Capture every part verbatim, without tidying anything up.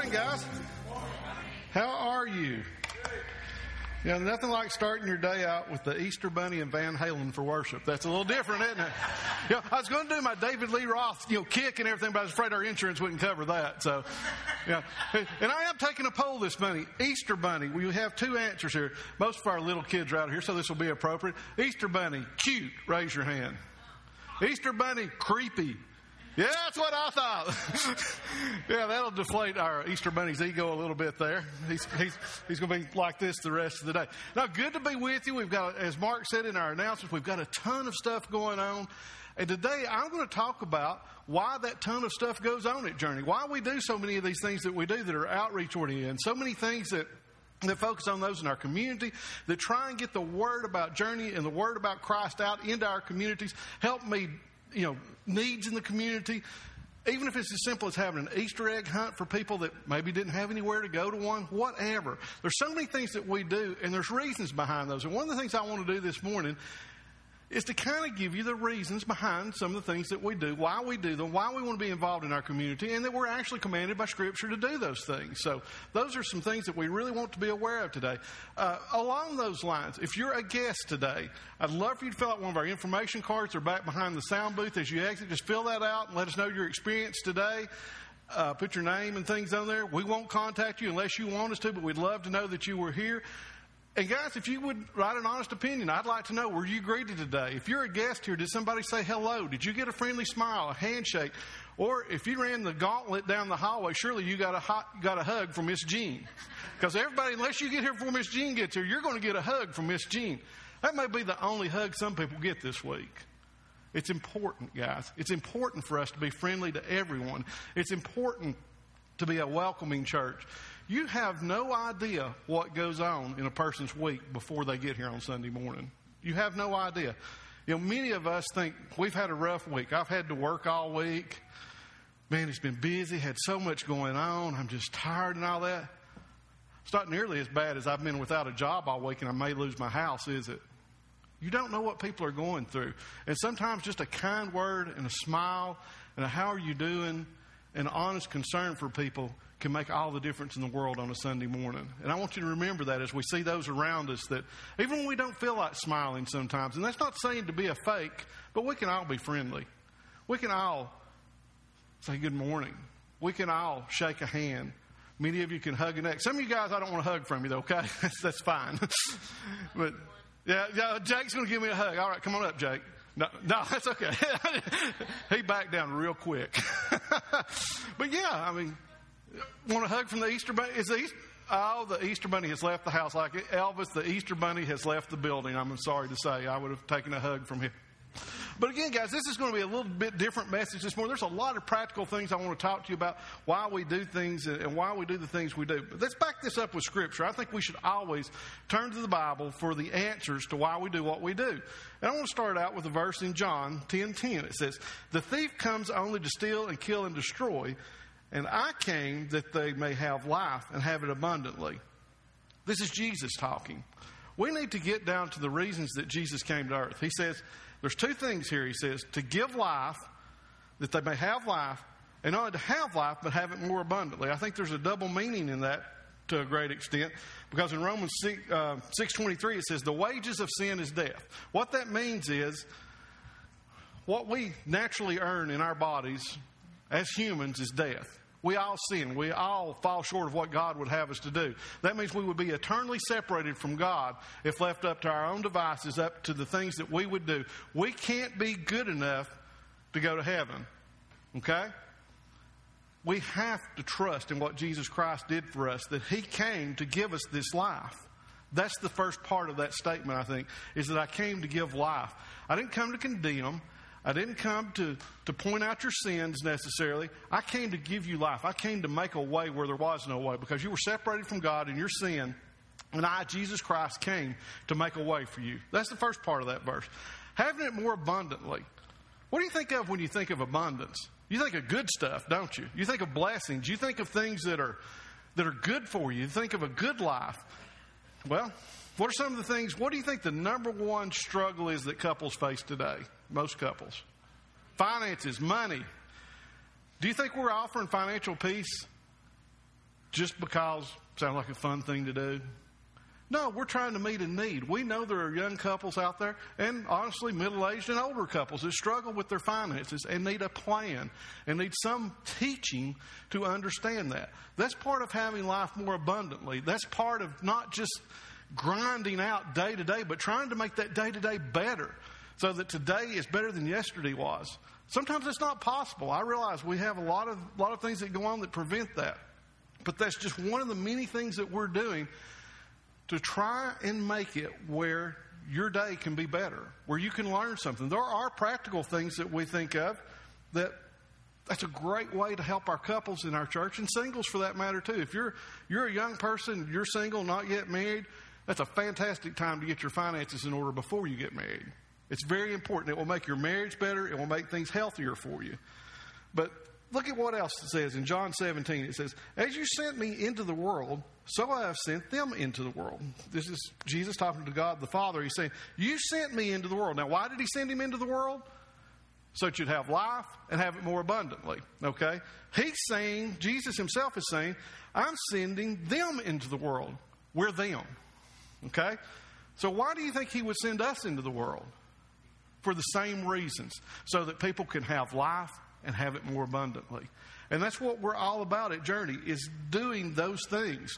morning, guys. How are you? You know, nothing like starting your day out with the Easter Bunny and Van Halen for worship. That's a little different, isn't it? You know, I was going to do my David Lee Roth, you know, kick and everything, but I was afraid our insurance wouldn't cover that. So, yeah. And I am taking a poll this morning. Easter Bunny. We have two answers here. Most of our little kids are out here, so this will be appropriate. Easter Bunny, cute. Raise your hand. Easter Bunny, creepy. Yeah, that's what I thought. Yeah, that'll deflate our Easter Bunny's ego a little bit there. He's he's he's going to be like this the rest of the day. Now, good to be with you. We've got, as Mark said in our announcements, we've got a ton of stuff going on. And today I'm going to talk about why that ton of stuff goes on at Journey. Why we do so many of these things that we do that are outreach oriented. And so many things that that focus on those in our community, that try and get the word about Journey and the word about Christ out into our communities, help me, you know, needs in the community, even if it's as simple as having an Easter egg hunt for people that maybe didn't have anywhere to go to one, whatever. There's so many things that we do, and there's reasons behind those. And one of the things I want to do this morning is to kind of give you the reasons behind some of the things that we do, why we do them, why we want to be involved in our community, and that we're actually commanded by Scripture to do those things. So those are some things that we really want to be aware of today. Uh, along those lines, if you're a guest today, I'd love for you to fill out one of our information cards. They're back behind the sound booth as you exit. Just fill that out and let us know your experience today. Uh, put your name and things on there. We won't contact you unless you want us to, but we'd love to know that you were here. And guys, if you would write an honest opinion, I'd like to know, were you greeted today? If you're a guest here, did somebody say hello? Did you get a friendly smile, a handshake? Or if you ran the gauntlet down the hallway, surely you got a hot, got a hug from Miss Jean. Because everybody, unless you get here before Miss Jean gets here, you're going to get a hug from Miss Jean. That may be the only hug some people get this week. It's important, guys. It's important for us to be friendly to everyone. It's important to be a welcoming church. You have no idea what goes on in a person's week before they get here on Sunday morning. You have no idea. You know, many of us think we've had a rough week. I've had to work all week. Man, it's been busy, had so much going on. I'm just tired and all that. It's not nearly as bad as I've been without a job all week and I may lose my house, is it? You don't know what people are going through. And sometimes just a kind word and a smile and a how are you doing and honest concern for people can make all the difference in the world on a Sunday morning. And I want you to remember that as we see those around us, that even when we don't feel like smiling sometimes, and that's not saying to be a fake, but we can all be friendly. We can all say good morning. We can all shake a hand. Many of you can hug a neck. Some of you guys, I don't want to hug from you, though, okay? that's, that's fine. But, yeah, yeah, Jake's going to give me a hug. All right, come on up, Jake. No, no, that's okay. He backed down real quick. But, yeah, I mean, want a hug from the Easter Bunny? Is the Easter, oh, the Easter Bunny has left the house. Like Elvis, the Easter Bunny has left the building. I'm sorry to say. I would have taken a hug from him. But again, guys, this is going to be a little bit different message this morning. There's a lot of practical things I want to talk to you about, why we do things and why we do the things we do. But let's back this up with Scripture. I think we should always turn to the Bible for the answers to why we do what we do. And I want to start out with a verse in John ten ten. It says, "The thief comes only to steal and kill and destroy, and I came that they may have life and have it abundantly." This is Jesus talking. We need to get down to the reasons that Jesus came to earth. He says, there's two things here. He says, to give life, that they may have life, and not only to have life, but have it more abundantly. I think there's a double meaning in that to a great extent, because in Romans six twenty-three, it says, the wages of sin is death. What that means is, what we naturally earn in our bodies as humans is death. We all sin. We all fall short of what God would have us to do. That means we would be eternally separated from God if left up to our own devices, up to the things that we would do. We can't be good enough to go to heaven. Okay? We have to trust in what Jesus Christ did for us, that He came to give us this life. That's the first part of that statement, I think, is that I came to give life. I didn't come to condemn. I didn't come to, to point out your sins necessarily. I came to give you life. I came to make a way where there was no way, because you were separated from God in your sin. And I, Jesus Christ, came to make a way for you. That's the first part of that verse. Having it more abundantly. What do you think of when you think of abundance? You think of good stuff, don't you? You think of blessings. You think of things that are that are good for you. You think of a good life. Well, what are some of the things, what do you think the number one struggle is that couples face today? Most couples. Finances, money. Do you think we're offering financial peace? just because it sounds like a fun thing to do. No, we're trying to meet a need. We know there are young couples out there, and honestly, middle-aged and older couples that struggle with their finances and need a plan and need some teaching to understand that. That's part of having life more abundantly. That's part of not just grinding out day to day, but trying to make that day to day better so that today is better than yesterday was. Sometimes it's not possible. I realize we have a lot of, a lot of things that go on that prevent that. But that's just one of the many things that we're doing to try and make it where your day can be better, where you can learn something. There are practical things that we think of that that's a great way to help our couples in our church, and singles for that matter too. If you're you're a young person, you're single, not yet married, that's a fantastic time to get your finances in order before you get married. It's very important. It will make your marriage better. It will make things healthier for you. But look at what else it says in John seventeen. It says, as you sent me into the world, so I have sent them into the world. This is Jesus talking to God the Father. He's saying, you sent me into the world. Now, why did he send him into the world? So that you'd have life and have it more abundantly. Okay? He's saying, Jesus himself is saying, I'm sending them into the world. We're them. Okay? So why do you think he would send us into the world? For the same reasons. So that people can have life and have it more abundantly. And that's what we're all about at Journey, is doing those things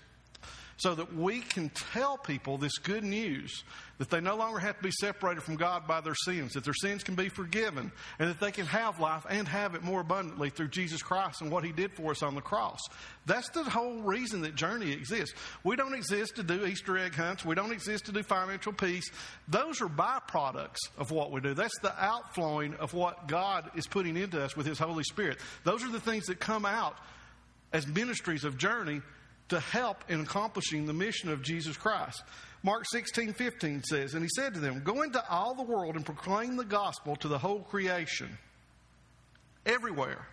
so that we can tell people this good news, that they no longer have to be separated from God by their sins, that their sins can be forgiven, and that they can have life and have it more abundantly through Jesus Christ and what he did for us on the cross. That's the whole reason that Journey exists. We don't exist to do Easter egg hunts. We don't exist to do financial peace. Those are byproducts of what we do. That's the outflowing of what God is putting into us with his Holy Spirit. Those are the things that come out as ministries of Journey to help in accomplishing the mission of Jesus Christ. Mark sixteen fifteen says, and he said to them, go into all the world and proclaim the gospel to the whole creation. Everywhere.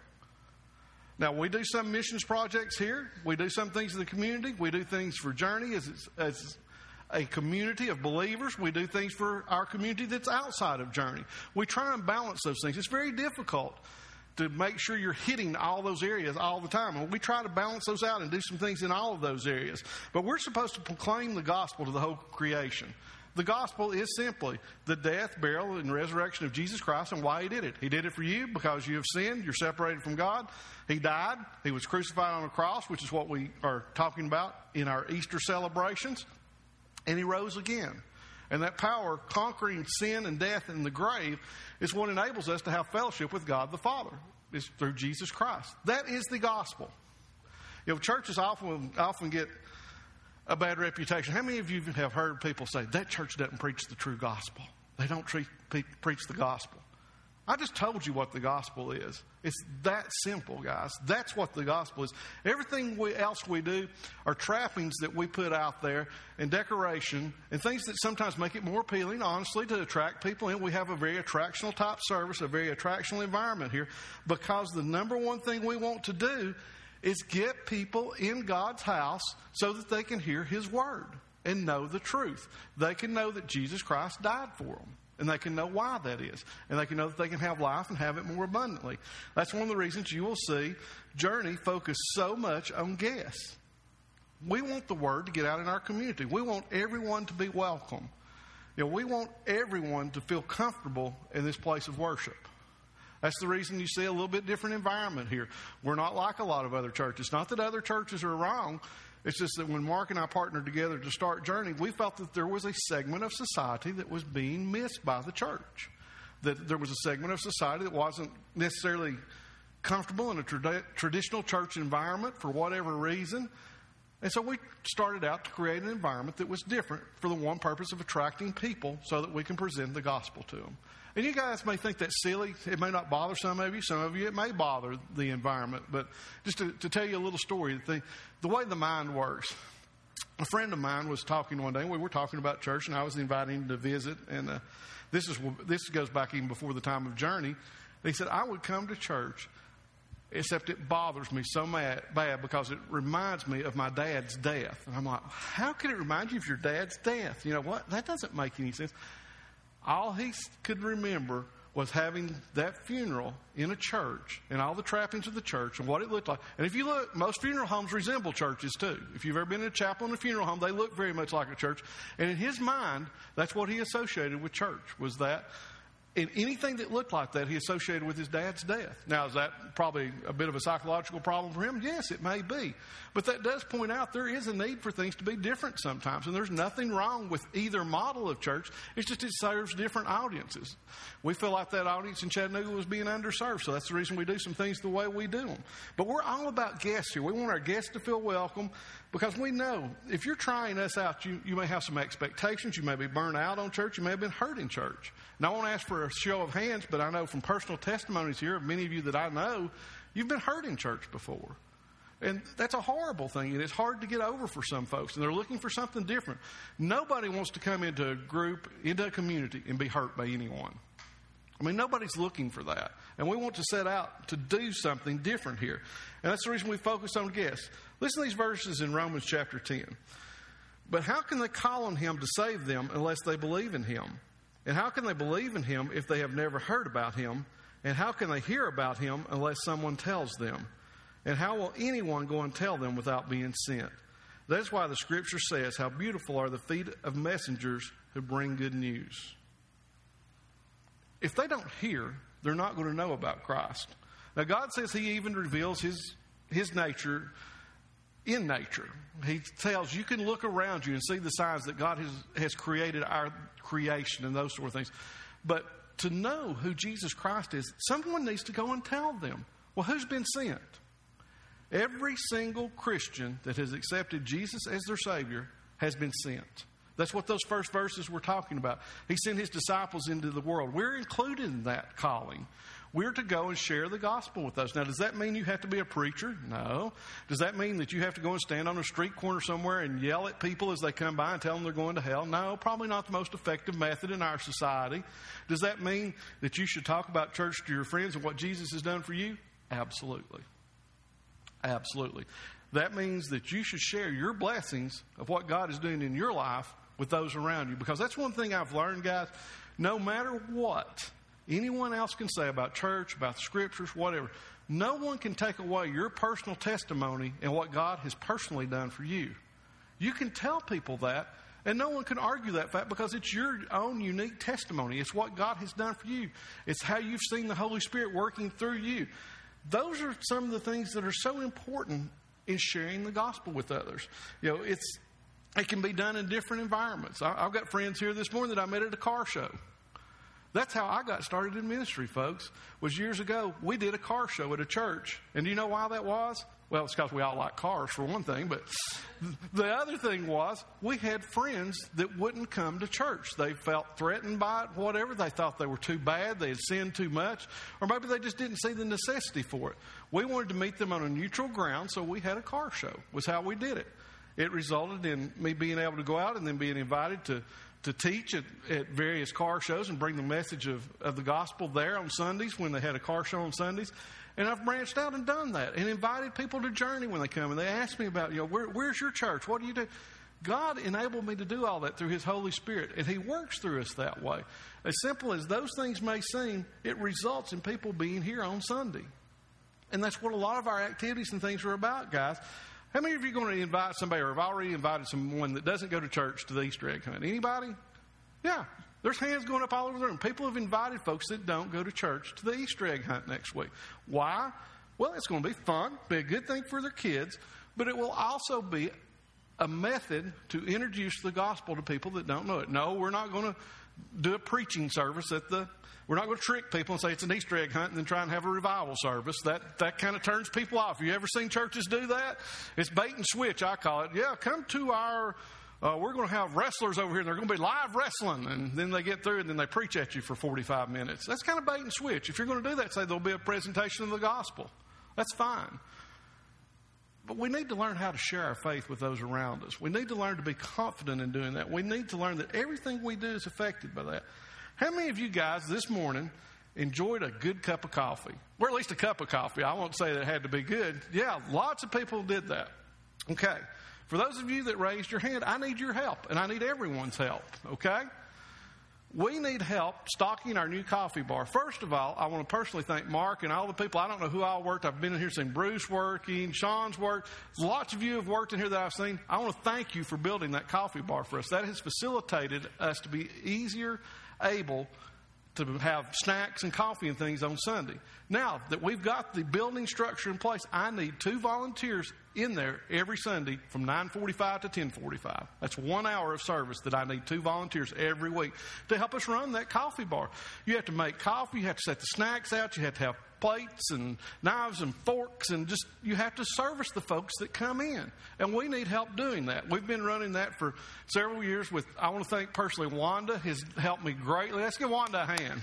Now, we do some missions projects here. We do some things in the community. We do things for Journey as, as a community of believers. We do things for our community that's outside of Journey. We try and balance those things. It's very difficult to make sure you're hitting all those areas all the time. And we try to balance those out and do some things in all of those areas. But we're supposed to proclaim the gospel to the whole creation. The gospel is simply the death, burial, and resurrection of Jesus Christ and why he did it. He did it for you because you have sinned. You're separated from God. He died. He was crucified on a cross, which is what we are talking about in our Easter celebrations. And he rose again. And that power conquering sin and death and the grave is what enables us to have fellowship with God the Father. It's through Jesus Christ. That is the gospel. You know, churches often often get a bad reputation. How many of you have heard people say, that church doesn't preach the true gospel? They don't treat, pre- preach the gospel. I just told you what the gospel is. It's that simple, guys. That's what the gospel is. Everything we, else we do are trappings that we put out there and decoration and things that sometimes make it more appealing, honestly, to attract people in. We have a very attractional type service, a very attractional environment here, because the number one thing we want to do is get people in God's house so that they can hear his word and know the truth. They can know that Jesus Christ died for them. And they can know why that is. And they can know that they can have life and have it more abundantly. That's one of the reasons you will see Journey focus so much on guests. We want the word to get out in our community. We want everyone to be welcome. You know, we want everyone to feel comfortable in this place of worship. That's the reason you see a little bit different environment here. We're not like a lot of other churches. Not that other churches are wrong. It's just that when Mark and I partnered together to start Journey, we felt that there was a segment of society that was being missed by the church. That there was a segment of society that wasn't necessarily comfortable in a trad- traditional church environment for whatever reason. And so we started out to create an environment that was different for the one purpose of attracting people so that we can present the gospel to them. And you guys may think that's silly. It may not bother some of you. Some of you, it may bother the environment. But just to, to tell you a little story, the, the way the mind works. A friend of mine was talking one day. We were talking about church, and I was inviting him to visit. And uh, this is this goes back even before the time of Journey. He said, I would come to church, except it bothers me so mad, bad because it reminds me of my dad's death. And I'm like, how can it remind you of your dad's death? You know what? That doesn't make any sense. All he could remember was having that funeral in a church and all the trappings of the church and what it looked like. And if you look, most funeral homes resemble churches too. If you've ever been in a chapel in a funeral home, they look very much like a church. And in his mind, that's what he associated with church, was that. And anything that looked like that, he associated with his dad's death. Now, is that probably a bit of a psychological problem for him? Yes, it may be. But that does point out there is a need for things to be different sometimes. And there's nothing wrong with either model of church. It's just it serves different audiences. We feel like that audience in Chattanooga was being underserved. So that's the reason we do some things the way we do them. But we're all about guests here. We want our guests to feel welcome. Because we know if you're trying us out, you, you may have some expectations. You may be burnt out on church. You may have been hurt in church. And I won't ask for a show of hands, but I know from personal testimonies here of many of you that I know, you've been hurt in church before. And that's a horrible thing, and it's hard to get over for some folks, and they're looking for something different. Nobody wants to come into a group, into a community, and be hurt by anyone. I mean, nobody's looking for that. And we want to set out to do something different here. And that's the reason we focus on guests. Listen to these verses in Romans chapter ten. But how can they call on him to save them unless they believe in him? And how can they believe in him if they have never heard about him? And how can they hear about him unless someone tells them? And how will anyone go and tell them without being sent? That's why the scripture says, how beautiful are the feet of messengers who bring good news. If they don't hear, they're not going to know about Christ. Now, God says he even reveals his, his nature in nature. He tells you can look around you and see the signs that God has, has created our creation and those sort of things. But to know who Jesus Christ is, someone needs to go and tell them. Well, who's been sent? Every single Christian that has accepted Jesus as their Savior has been sent. That's what those first verses were talking about. He sent his disciples into the world. We're included in that calling. We're to go and share the gospel with those. Now, does that mean you have to be a preacher? No. Does that mean that you have to go and stand on a street corner somewhere and yell at people as they come by and tell them they're going to hell? No, probably not the most effective method in our society. Does that mean that you should talk about church to your friends and what Jesus has done for you? Absolutely. Absolutely. That means that you should share your blessings of what God is doing in your life with those around you. Because that's one thing I've learned, guys. No matter what anyone else can say about church, about the scriptures, whatever, no one can take away your personal testimony and what God has personally done for you. You can tell people that, and no one can argue that fact because it's your own unique testimony. It's what God has done for you. It's how you've seen the Holy Spirit working through you. Those are some of the things that are so important in sharing the gospel with others. You know, it's it can be done in different environments. I, I've got friends here this morning that I met at a car show. That's how I got started in ministry, folks, was years ago. We did a car show at a church. And do you know why that was? Well, it's because we all like cars, for one thing. But the other thing was we had friends that wouldn't come to church. They felt threatened by it, whatever. They thought they were too bad. They had sinned too much. Or maybe they just didn't see the necessity for it. We wanted to meet them on a neutral ground, so we had a car show, was how we did it. It resulted in me being able to go out and then being invited to to teach at, at various car shows and bring the message of, of the gospel there on Sundays when they had a car show on Sundays. And I've branched out and done that and invited people to Journey when they come. And they ask me about, you know, Where, where's your church? What do you do? God enabled me to do all that through his Holy Spirit. And he works through us that way. As simple as those things may seem, it results in people being here on Sunday. And that's what a lot of our activities and things are about, guys. How many of you are going to invite somebody or have already invited someone that doesn't go to church to the Easter egg hunt? Anybody? Yeah. There's hands going up all over the room. People have invited folks that don't go to church to the Easter egg hunt next week. Why? Well, it's going to be fun, be a good thing for their kids, but it will also be a method to introduce the gospel to people that don't know it. No, we're not going to do a preaching service at the We're not going to trick people and say it's an Easter egg hunt and then try and have a revival service. That that kind of turns people off. You ever seen churches do that? It's bait and switch, I call it. Yeah, come to our, uh, we're going to have wrestlers over here and they're going to be live wrestling. And then they get through and then they preach at you for forty-five minutes. That's kind of bait and switch. If you're going to do that, say there'll be a presentation of the gospel. That's fine. But we need to learn how to share our faith with those around us. We need to learn to be confident in doing that. We need to learn that everything we do is affected by that. How many of you guys this morning enjoyed a good cup of coffee? Or at least a cup of coffee. I won't say that it had to be good. Yeah, lots of people did that. Okay. For those of you that raised your hand, I need your help. And I need everyone's help. Okay? we need help stocking our new coffee bar. First of all, I want to personally thank Mark and all the people. I don't know who all worked. I've been in here seeing Bruce working, Sean's worked. Lots of you have worked in here that I've seen. I want to thank you for building that coffee bar for us. That has facilitated us to be easier able to have snacks and coffee and things on Sunday. Now that we've got the building structure in place, I need two volunteers in there every Sunday from nine forty-five to ten forty-five. That's one hour of service that I need two volunteers every week to help us run that coffee bar. You have to make coffee, you have to set the snacks out, you have to have plates and knives and forks, and just you have to service the folks that come in. And we need help doing that. We've been running that for several years with, I want to thank personally, Wanda has helped me greatly. Let's give Wanda a hand.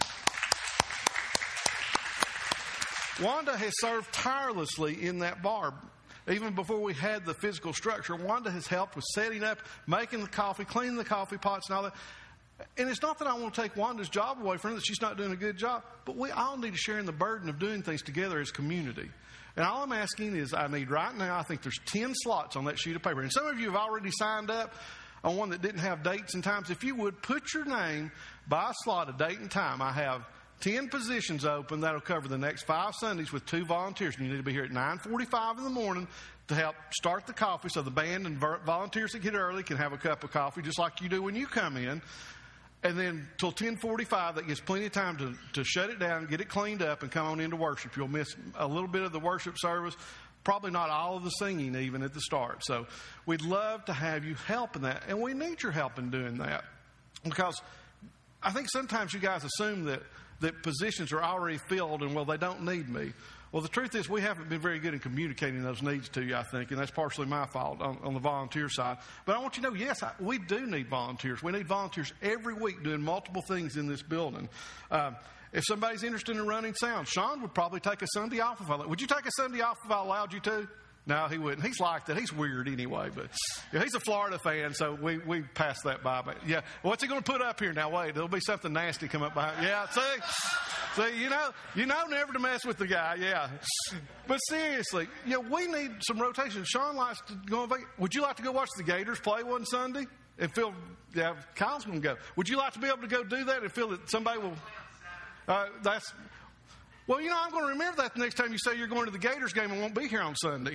Wanda has served tirelessly in that bar. Even before we had the physical structure, Wanda has helped with setting up, making the coffee, cleaning the coffee pots and all that. And it's not that I want to take Wanda's job away from her, that she's not doing a good job, but we all need to share in the burden of doing things together as community. And all I'm asking is I need right now, I think there's ten slots on that sheet of paper. And some of you have already signed up on one that didn't have dates and times. If you would, put your name by a slot, a date and time. I have ten positions open that'll cover the next five Sundays with two volunteers. And you need to be here at nine forty-five in the morning to help start the coffee so the band and volunteers that get early can have a cup of coffee just like you do when you come in. And then till ten forty-five, that gives plenty of time to, to shut it down, get it cleaned up, and come on into worship. You'll miss a little bit of the worship service, probably not all of the singing even at the start. So we'd love to have you help in that. And we need your help in doing that. Because I think sometimes you guys assume that that positions are already filled and, well, they don't need me. Well, the truth is we haven't been very good in communicating those needs to you, I think, and that's partially my fault on, on the volunteer side. But I want you to know, yes, I, we do need volunteers. We need volunteers every week doing multiple things in this building. Um, if somebody's interested in running sound, Sean would probably take a Sunday off if I would you take a Sunday off if I allowed you to? No, he wouldn't. He's like that. He's weird anyway, but yeah, he's a Florida fan, so we, we passed that by. But yeah, what's he going to put up here now? Wait, there'll be something nasty come up behind. Yeah, see, see, you know, you know, never to mess with the guy. Yeah, but seriously, you know, we need some rotation. Sean likes to go on vacation. Would you like to go watch the Gators play one Sunday and feel? Yeah, Kyle's going to go. Would you like to be able to go do that and feel that somebody will? Uh, that's. Well, you know, I'm going to remember that the next time you say you're going to the Gators game and won't be here on Sunday.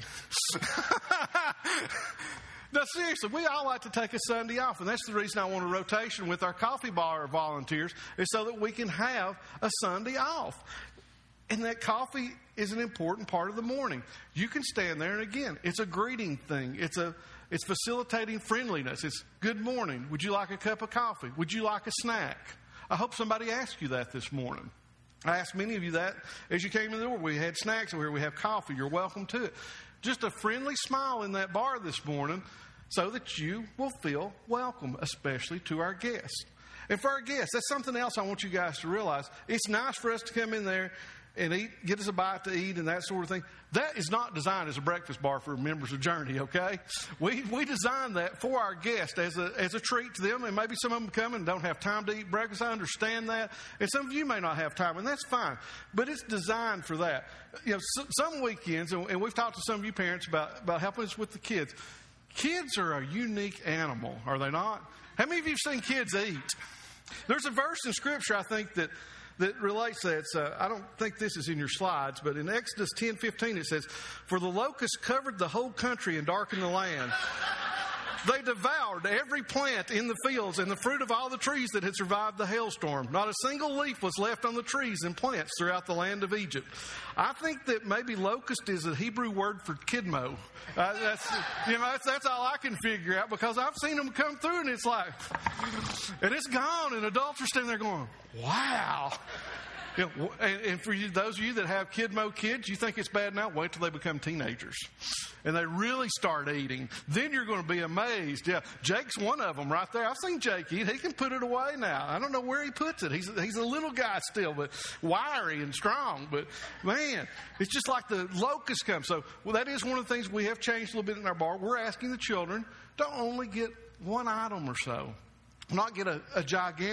No, seriously, we all like to take a Sunday off, and that's the reason I want a rotation with our coffee bar volunteers, is so that we can have a Sunday off. And that coffee is an important part of the morning. You can stand there, and again, it's a greeting thing. It's a it's facilitating friendliness. It's good morning. Would you like a cup of coffee? Would you like a snack? I hope somebody asked you that this morning. I asked many of you that as you came in the door. We had snacks over here. We have coffee. You're welcome to it. Just a friendly smile in that bar this morning so that you will feel welcome, especially to our guests. And for our guests, that's something else I want you guys to realize. It's nice for us to come in there and eat, get us a bite to eat and that sort of thing. That is not designed as a breakfast bar for members of Journey, okay? We we designed that for our guests as a as a treat to them, and maybe some of them come and don't have time to eat breakfast. I understand that. And some of you may not have time, and that's fine. But it's designed for that. You know, so, some weekends, and, and we've talked to some of you parents about, about helping us with the kids. Kids are a unique animal, are they not? How many of you have seen kids eat? There's a verse in Scripture, I think, that that relates that. Uh, I don't think this is in your slides, but in Exodus ten fifteen it says, "For the locust covered the whole country and darkened the land. They devoured every plant in the fields and the fruit of all the trees that had survived the hailstorm. Not a single leaf was left on the trees and plants throughout the land of Egypt." I think that maybe locust is a Hebrew word for kidmo. Uh, that's, you know, that's, that's all I can figure out, because I've seen them come through and it's like, and it's gone, and adults are standing there going, wow. You know, and, and for you, those of you that have kidmo kids, you think it's bad now? Wait till they become teenagers and they really start eating. Then you're going to be amazed. Yeah, Jake's one of them right there. I've seen Jake eat. He can put it away now. I don't know where he puts it. He's he's a little guy still, but wiry and strong. But man, it's just like the locust comes. So well, that is one of the things we have changed a little bit in our bar. We're asking the children to only get one item or so, not get a, a gigantic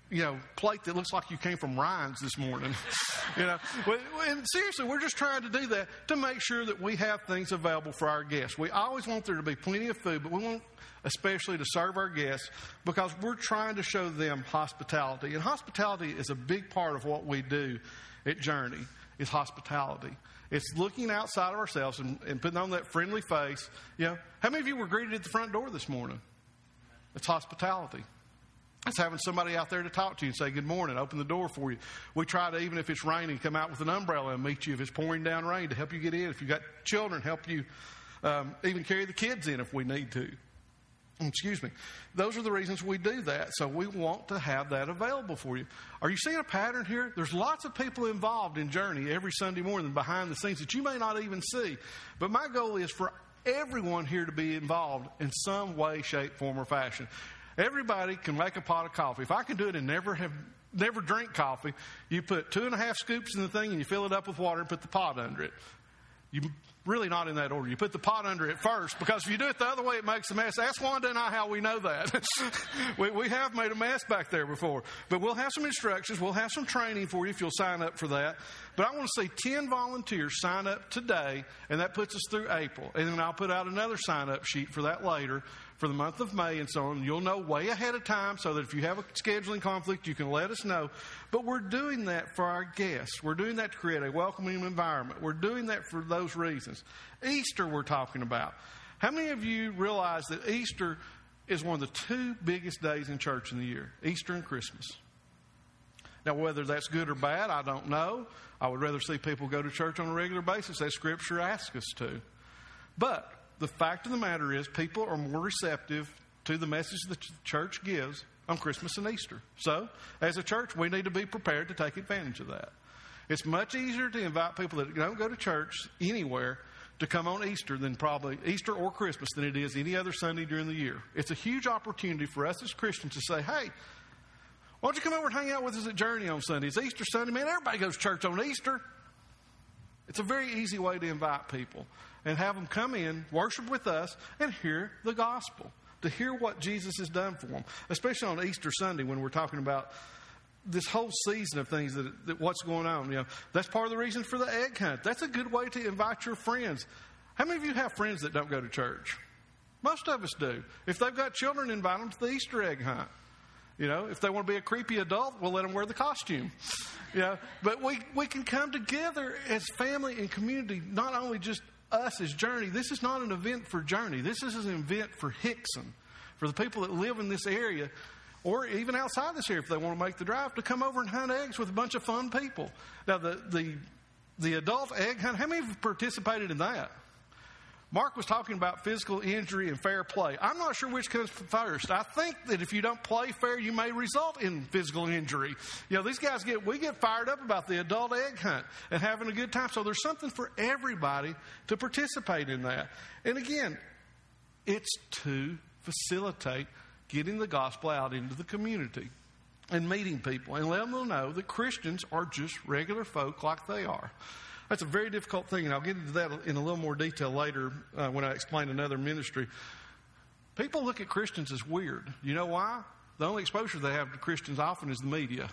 you know, plate that looks like you came from Ryan's this morning. You know, and seriously, we're just trying to do that to make sure that we have things available for our guests. We always want there to be plenty of food, but we want especially to serve our guests because we're trying to show them hospitality. And hospitality is a big part of what we do at Journey, is hospitality. It's looking outside of ourselves and, and putting on that friendly face. You know, how many of you were greeted at the front door this morning? It's hospitality. It's having somebody out there to talk to you and say good morning, open the door for you. We try to, even if it's raining, come out with an umbrella and meet you if it's pouring down rain to help you get in. If you've got children, help you um, even carry the kids in if we need to. Excuse me. Those are the reasons we do that. So we want to have that available for you. Are you seeing a pattern here? There's lots of people involved in Journey every Sunday morning behind the scenes that you may not even see. But my goal is for everyone here to be involved in some way, shape, form, or fashion. Everybody can make a pot of coffee. If I can do it and never have never drink coffee, you put two and a half scoops in the thing and you fill it up with water and put the pot under it. You really not in that order. You put the pot under it first, because if you do it the other way, it makes a mess. Ask Wanda and I how we know that. we, we have made a mess back there before. But we'll have some instructions. We'll have some training for you if you'll sign up for that. But I want to see ten volunteers sign up today, and that puts us through April. And then I'll put out another sign-up sheet for that later for the month of May and so on. You'll know way ahead of time so that if you have a scheduling conflict, you can let us know. But we're doing that for our guests. We're doing that to create a welcoming environment. We're doing that for those reasons. Easter we're talking about. How many of you realize that Easter is one of the two biggest days in church in the year? Easter and Christmas. Now, whether that's good or bad, I don't know. I would rather see people go to church on a regular basis, as Scripture asks us to. But the fact of the matter is, people are more receptive to the message the church gives on Christmas and Easter. So, as a church, we need to be prepared to take advantage of that. It's much easier to invite people that don't go to church anywhere to come on Easter than probably Easter or Christmas than it is any other Sunday during the year. It's a huge opportunity for us as Christians to say, hey, why don't you come over and hang out with us at Journey on Sunday? It's Easter Sunday. Man, everybody goes to church on Easter. It's a very easy way to invite people and have them come in, worship with us, and hear the gospel, to hear what Jesus has done for them, especially on Easter Sunday when we're talking about this whole season of things, that, that what's going on. You know, that's part of the reason for the egg hunt. That's a good way to invite your friends. How many of you have friends that don't go to church? Most of us do. If they've got children, invite them to the Easter egg hunt. You know, if they want to be a creepy adult, we'll let them wear the costume. You know, but we, we can come together as family and community, not only just us as Journey. This is not an event for Journey. This is an event for Hickson, for the people that live in this area, or even outside this area if they want to make the drive, to come over and hunt eggs with a bunch of fun people. Now, the the, the adult egg hunt, how many have participated in that? Mark was talking about physical injury and fair play. I'm not sure which comes first. I think that if you don't play fair, you may result in physical injury. You know, these guys get, we get fired up about the adult egg hunt and having a good time. So there's something for everybody to participate in that. And again, it's to facilitate getting the gospel out into the community and meeting people and letting them know that Christians are just regular folk like they are. That's a very difficult thing, and I'll get into that in a little more detail later uh, when I explain another ministry. People look at Christians as weird. You know why? The only exposure they have to Christians often is the media.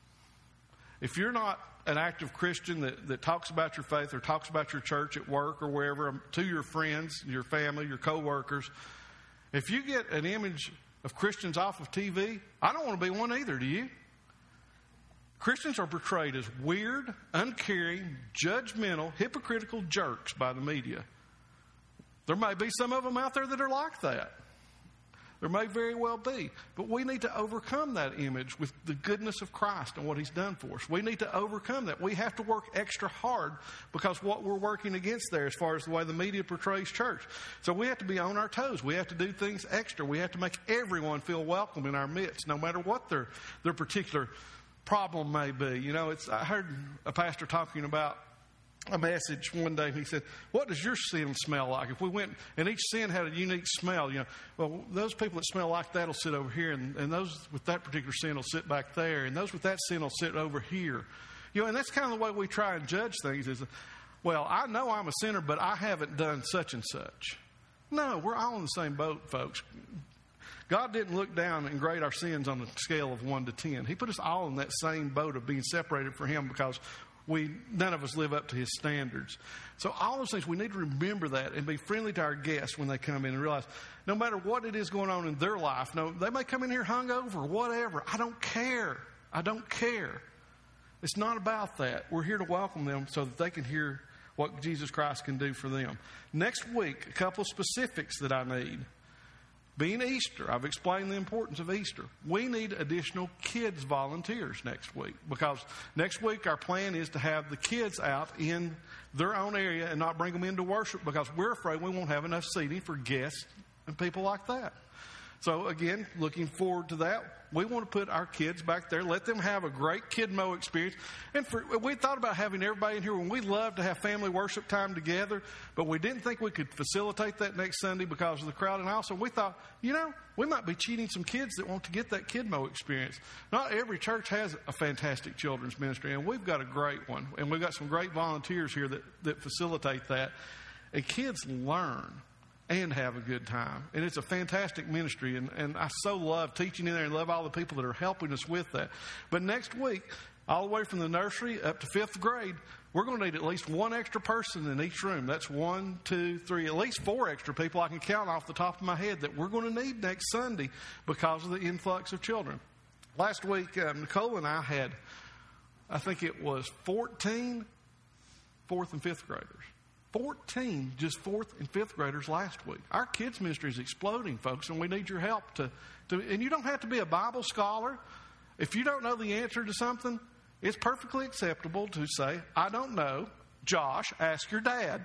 If you're not an active Christian that, that talks about your faith or talks about your church at work or wherever, to your friends, your family, your coworkers, if you get an image of Christians off of T V, I don't want to be one either, do you? Christians are portrayed as weird, uncaring, judgmental, hypocritical jerks by the media. There may be some of them out there that are like that. There may very well be. But we need to overcome that image with the goodness of Christ and what He's done for us. We need to overcome that. We have to work extra hard because what we're working against there as far as the way the media portrays church. So we have to be on our toes. We have to do things extra. We have to make everyone feel welcome in our midst, no matter what their, their particular problem may be. You know, it's, I heard a pastor talking about a message one day. He said, what does your sin smell like? If we went and each sin had a unique smell, you know, well, those people that smell like that will sit over here, and, and those with that particular sin will sit back there, and those with that sin will sit over here. You know, and that's kind of the way we try and judge things is, well, I know I'm a sinner, but I haven't done such and such. No, we're all in the same boat, folks. God didn't look down and grade our sins on a scale of one to ten. He put us all in that same boat of being separated from Him because we none of us live up to His standards. So all those things, we need to remember that and be friendly to our guests when they come in and realize no matter what it is going on in their life, no, they may come in here hungover, whatever. I don't care. I don't care. It's not about that. We're here to welcome them so that they can hear what Jesus Christ can do for them. Next week, a couple of specifics that I need. Being Easter, I've explained the importance of Easter. We need additional kids volunteers next week because next week our plan is to have the kids out in their own area and not bring them into worship because we're afraid we won't have enough seating for guests and people like that. So again, looking forward to that. We want to put our kids back there, let them have a great Kidmo experience. And for, we thought about having everybody in here when we love to have family worship time together, but we didn't think we could facilitate that next Sunday because of the crowd. And also we thought, you know, we might be cheating some kids that want to get that Kidmo experience. Not every church has a fantastic children's ministry, and we've got a great one. And we've got some great volunteers here that, that facilitate that. And kids learn and have a good time. And it's a fantastic ministry, and, and I so love teaching in there and love all the people that are helping us with that. But next week, all the way from the nursery up to fifth grade, we're going to need at least one extra person in each room. That's one, two, three, at least four extra people I can count off the top of my head that we're going to need next Sunday because of the influx of children. Last week, um, Nicole and I had, I think it was fourteen fourth and fifth graders. fourteen just fourth and fifth graders last week. Our kids ministry is exploding, folks, and we need your help to, to and you don't have to be a Bible scholar. If you don't know the answer to something, it's perfectly acceptable to say, I don't know. Josh, ask your dad.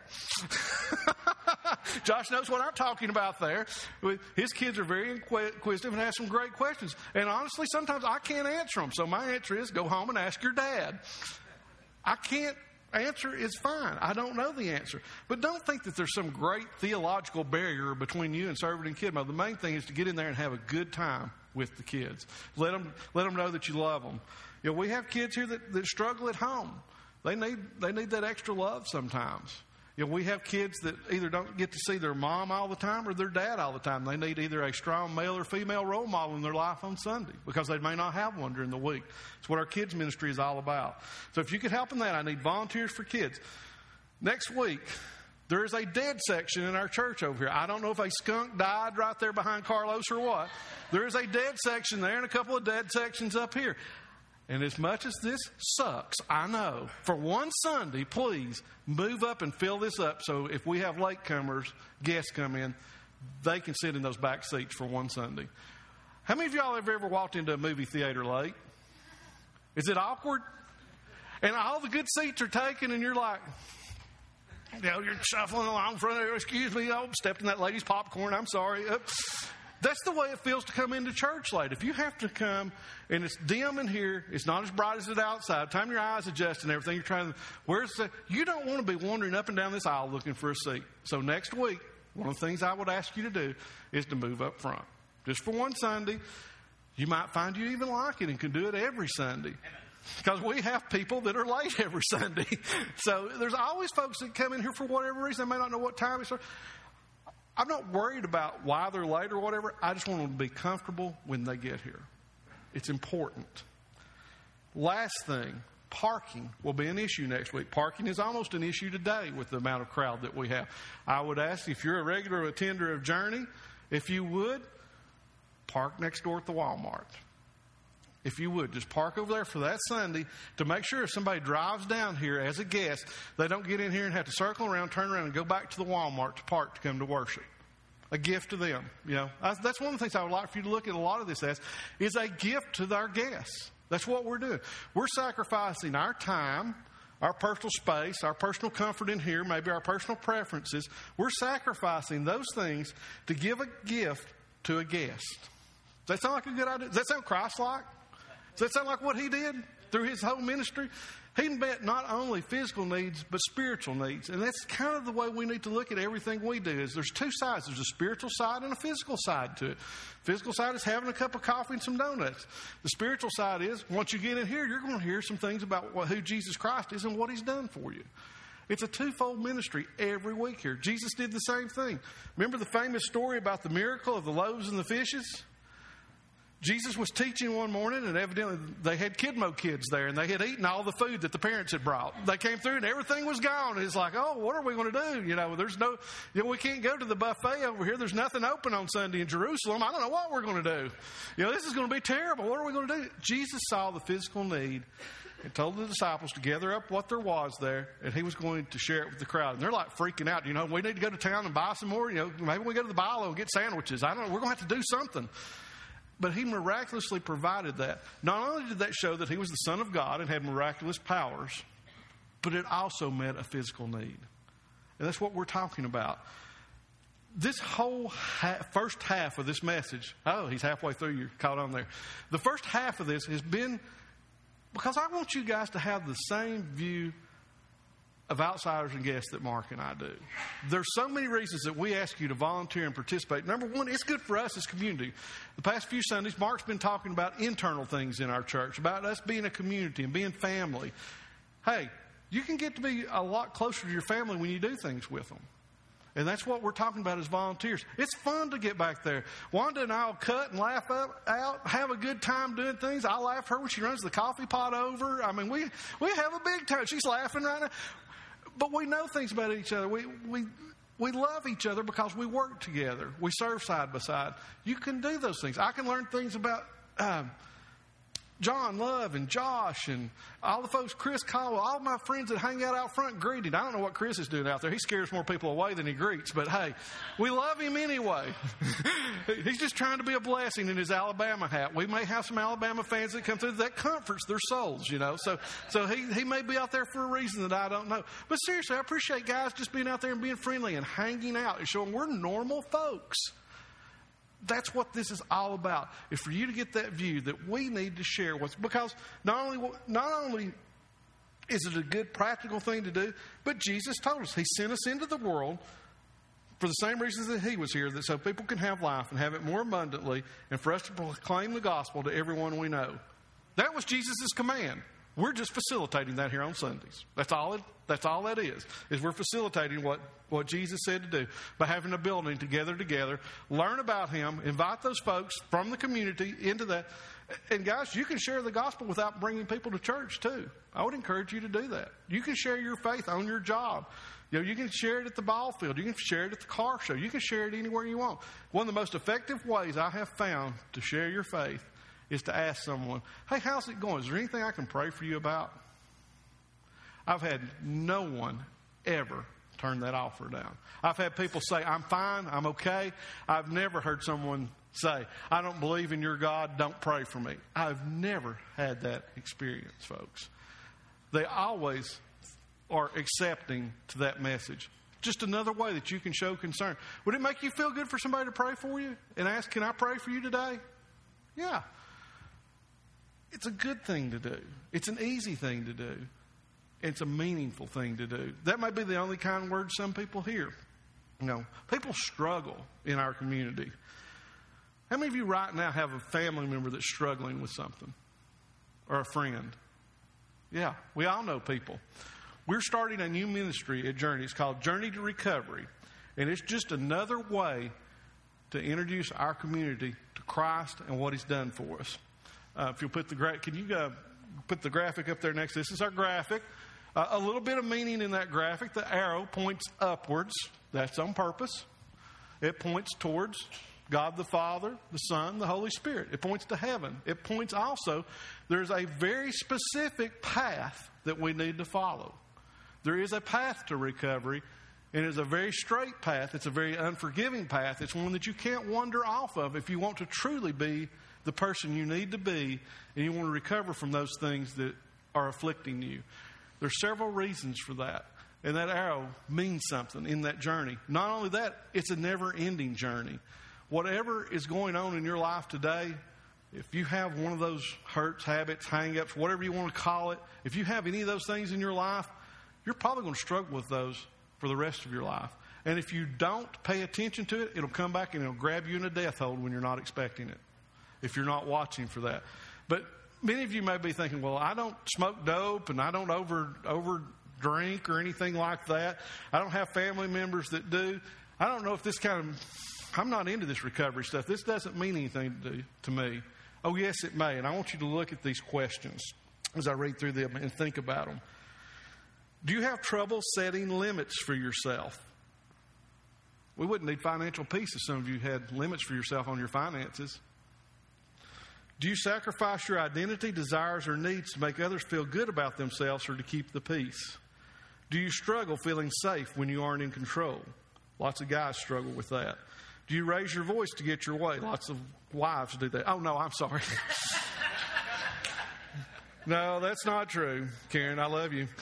Josh knows what I'm talking about there. His kids are very inquisitive and have some great questions. And honestly, sometimes I can't answer them. So my answer is go home and ask your dad. I can't answer is fine. I don't know the answer. But don't think that there's some great theological barrier between you and serving in Kidmo. The main thing is to get in there and have a good time with the kids. Let them, let them know that you love them. You know, we have kids here that, that struggle at home. They need, they need that extra love sometimes. You know, we have kids that either don't get to see their mom all the time or their dad all the time. They need either a strong male or female role model in their life on Sunday because they may not have one during the week. It's what our kids ministry is all about. So if you could help in that, I need volunteers for kids. Next week, there is a dead section in our church over here. I don't know if a skunk died right there behind Carlos or what. There is a dead section there and a couple of dead sections up here. And as much as this sucks, I know, for one Sunday, please move up and fill this up so if we have latecomers, guests come in, they can sit in those back seats for one Sunday. How many of y'all have ever walked into a movie theater late? Is it awkward? And all the good seats are taken and you're like, you know, you're shuffling along in front of her, excuse me, oh, stepped in that lady's popcorn, I'm sorry. Oops. That's the way it feels to come into church late. If you have to come and it's dim in here, it's not as bright as it outside, time your eyes adjust and everything, you're trying to, where's the, you don't want to be wandering up and down this aisle looking for a seat. So next week, one of the things I would ask you to do is to move up front. Just for one Sunday. You might find you even like it and can do it every Sunday. Because we have people that are late every Sunday. So there's always folks that come in here for whatever reason. They may not know what time it starts. I'm not worried about why they're late or whatever. I just want them to be comfortable when they get here. It's important. Last thing, parking will be an issue next week. Parking is almost an issue today with the amount of crowd that we have. I would ask if you're a regular attender of Journey, if you would, park next door at the Walmart. If you would, just park over there for that Sunday to make sure if somebody drives down here as a guest, they don't get in here and have to circle around, turn around, and go back to the Walmart to park to come to worship. A gift to them. You know, that's one of the things I would like for you to look at a lot of this as, is a gift to our guests. That's what we're doing. We're sacrificing our time, our personal space, our personal comfort in here, maybe our personal preferences. We're sacrificing those things to give a gift to a guest. Does that sound like a good idea? Does that sound Christ-like? Does that sound like what he did through his whole ministry? He met not only physical needs, but spiritual needs. And that's kind of the way we need to look at everything we do. Is there's two sides. There's a spiritual side and a physical side to it. Physical side is having a cup of coffee and some donuts. The spiritual side is, once you get in here, you're going to hear some things about what, who Jesus Christ is and what he's done for you. It's a twofold ministry every week here. Jesus did the same thing. Remember the famous story about the miracle of the loaves and the fishes? Jesus was teaching one morning, and evidently they had Kidmo kids there, and they had eaten all the food that the parents had brought. They came through, and everything was gone. It's like, oh, what are we going to do? You know, there's no, you know, we can't go to the buffet over here. There's nothing open on Sunday in Jerusalem. I don't know what we're going to do. You know, this is going to be terrible. What are we going to do? Jesus saw the physical need and told the disciples to gather up what there was there, and he was going to share it with the crowd. And they're like freaking out. You know, we need to go to town and buy some more. You know, maybe we go to the Bilo and get sandwiches. I don't know. We're going to have to do something. But he miraculously provided that. Not only did that show that he was the Son of God and had miraculous powers, but it also met a physical need. And that's what we're talking about. This whole ha- first half of this message, oh, he's halfway through, you're caught on there. The first half of this has been, because I want you guys to have the same view of outsiders and guests that Mark and I do. There's so many reasons that we ask you to volunteer and participate. Number one, it's good for us as community. The past few Sundays, Mark's been talking about internal things in our church, about us being a community and being family. Hey, you can get to be a lot closer to your family when you do things with them. And that's what we're talking about as volunteers. It's fun to get back there. Wanda and I will cut and laugh up, out, have a good time doing things. I laugh her when she runs the coffee pot over. I mean, we, we have a big time. She's laughing right now. But we know things about each other. We, we, we love each other because we work together. We serve side by side. You can do those things. I can learn things about um, John Love and Josh and all the folks, Chris Caldwell, all my friends that hang out out front greeting. I don't know what Chris is doing out there. He scares more people away than he greets. But, hey, we love him anyway. He's just trying to be a blessing in his Alabama hat. We may have some Alabama fans that come through. That comforts their souls, you know. So so he, he may be out there for a reason that I don't know. But seriously, I appreciate guys just being out there and being friendly and hanging out and showing we're normal folks. That's what this is all about, is for you to get that view that we need to share what's, because not only not only is it a good practical thing to do, but Jesus told us he sent us into the world for the same reasons that he was here, that so people can have life and have it more abundantly, and for us to proclaim the gospel to everyone we know. That was Jesus' command. We're just facilitating that here on Sundays. That's all it, that's all that is, is we're facilitating what, what Jesus said to do by having a building to gather together, learn about him, invite those folks from the community into that. And guys, you can share the gospel without bringing people to church too. I would encourage you to do that. You can share your faith on your job. You know, you can share it at the ball field. You can share it at the car show. You can share it anywhere you want. One of the most effective ways I have found to share your faith is to ask someone, hey, how's it going? Is there anything I can pray for you about? I've had no one ever turn that offer down. I've had people say, I'm fine, I'm okay. I've never heard someone say, I don't believe in your God, don't pray for me. I've never had that experience, folks. They always are accepting to that message. Just another way that you can show concern. Would it make you feel good for somebody to pray for you and ask, can I pray for you today? Yeah. It's a good thing to do. It's an easy thing to do. It's a meaningful thing to do. That might be the only kind word some people hear. You know, people struggle in our community. How many of you right now have a family member that's struggling with something? Or a friend? Yeah, we all know people. We're starting a new ministry at Journey. It's called Journey to Recovery. And it's just another way to introduce our community to Christ and what he's done for us. Uh, if you'll put the gra- can you uh, put the graphic up there next? This is our graphic. Uh, a little bit of meaning in that graphic. The arrow points upwards. That's on purpose. It points towards God the Father, the Son, the Holy Spirit. It points to heaven. It points also, there's a very specific path that we need to follow. There is a path to recovery, and it's a very straight path. It's a very unforgiving path. It's one that you can't wander off of if you want to truly be the person you need to be, and you want to recover from those things that are afflicting you. There's several reasons for that, and that arrow means something in that journey. Not only that, it's a never-ending journey. Whatever is going on in your life today, if you have one of those hurts, habits, hang-ups, whatever you want to call it, if you have any of those things in your life, you're probably going to struggle with those for the rest of your life. And if you don't pay attention to it, it'll come back and it'll grab you in a death hold when you're not expecting it, if you're not watching for that. But many of you may be thinking, well, I don't smoke dope and I don't over over drink or anything like that. I don't have family members that do. I don't know if this kind of, I'm not into this recovery stuff. This doesn't mean anything to, to me. Oh, yes, it may. And I want you to look at these questions as I read through them and think about them. Do you have trouble setting limits for yourself? We wouldn't need financial peace if some of you had limits for yourself on your finances. Do you sacrifice your identity, desires, or needs to make others feel good about themselves or to keep the peace? Do you struggle feeling safe when you aren't in control? Lots of guys struggle with that. Do you raise your voice to get your way? Lots of wives do that. Oh, no, I'm sorry. No, that's not true, Karen. I love you.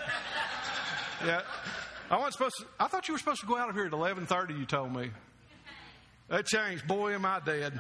Yeah, I wasn't supposed to. I thought you were supposed to go out of here at eleven thirty. You told me. That changed. Boy, am I dead.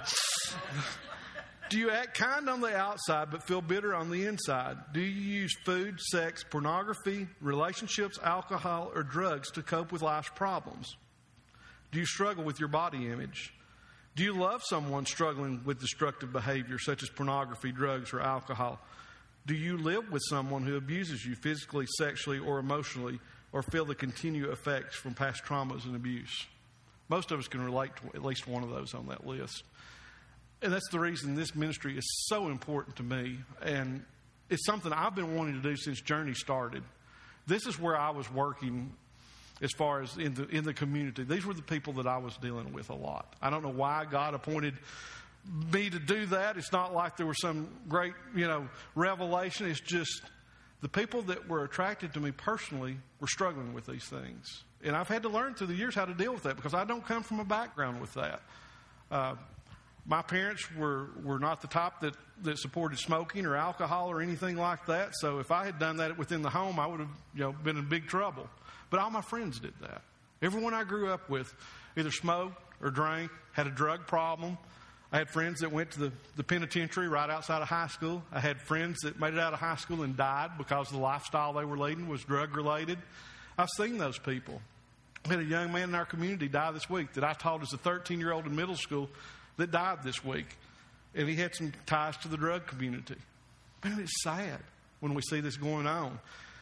Do you act kind on the outside but feel bitter on the inside? Do you use food, sex, pornography, relationships, alcohol, or drugs to cope with life's problems? Do you struggle with your body image? Do you love someone struggling with destructive behavior such as pornography, drugs, or alcohol? Do you live with someone who abuses you physically, sexually, or emotionally, or feel the continued effects from past traumas and abuse? Most of us can relate to at least one of those on that list. And that's the reason this ministry is so important to me. And it's something I've been wanting to do since Journey started. This is where I was working as far as in the in the community. These were the people that I was dealing with a lot. I don't know why God appointed me to do that. It's not like there was some great, you know, revelation. It's just the people that were attracted to me personally were struggling with these things. And I've had to learn through the years how to deal with that because I don't come from a background with that. Uh, my parents were, were not the type that, that supported smoking or alcohol or anything like that. So if I had done that within the home, I would have, you know, been in big trouble. But all my friends did that. Everyone I grew up with either smoked or drank, had a drug problem. I had friends that went to the, the penitentiary right outside of high school. I had friends that made it out of high school and died because the lifestyle they were leading was drug-related. I've seen those people. I had a young man in our community die this week that I taught as a thirteen-year-old in middle school that died this week. And he had some ties to the drug community. Man, it's sad when we see this going on.